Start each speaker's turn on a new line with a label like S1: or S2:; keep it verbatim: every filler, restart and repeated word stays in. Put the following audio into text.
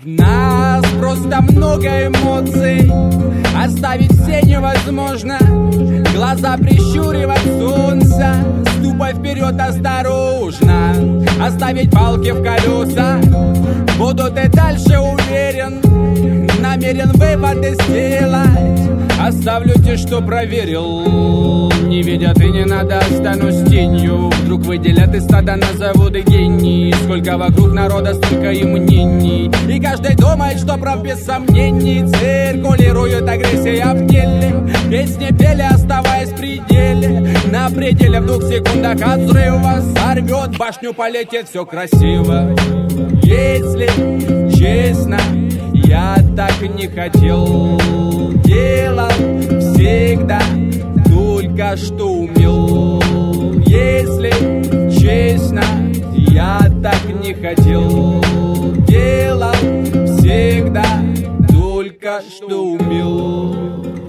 S1: В нас просто много эмоций, оставить все невозможно. Глаза прищуривать солнце, ступай вперед осторожно. Оставить палки в колеса, будут и дальше уверен. Намерен выводы сделать, оставлю те, что проверил. Не видят и не надо, останусь тенью. Вдруг выделят из стада, назовут и гений. Сколько вокруг народа, столько и мнений. И каждый думает, что прав без сомнений. Циркулирует агрессия в теле. Песни пели, оставаясь в пределе. На пределе в двух секундах от взрыва сорвет башню, полетит все красиво. Если честно, я так не хотел. Делал всегда только что умел. Если честно, я так не хотел. Делал всегда только что умел.